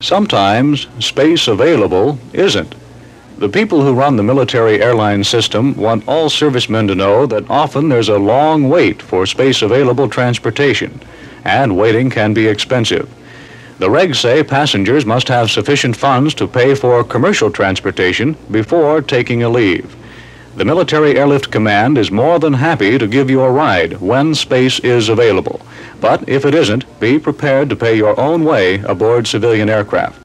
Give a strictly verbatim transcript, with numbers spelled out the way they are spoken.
Sometimes space available isn't. The people who run the military airline system want all servicemen to know that often there's a long wait for space-available transportation, and waiting can be expensive. The regs say passengers must have sufficient funds to pay for commercial transportation before taking a leave. The Military Airlift Command is more than happy to give you a ride when space is available. But if it isn't, be prepared to pay your own way aboard civilian aircraft.